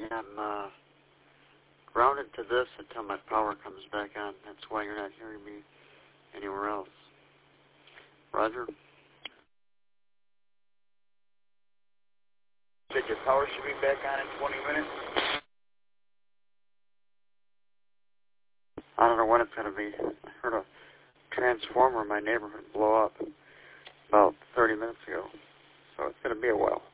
am grounded to this until my power comes back on. That's why you're not hearing me anywhere else. Roger? Said your power should be back on in 20 minutes? I don't know when it's going to be. I heard a transformer in my neighborhood blow up about 30 minutes ago. So it's going to be a while.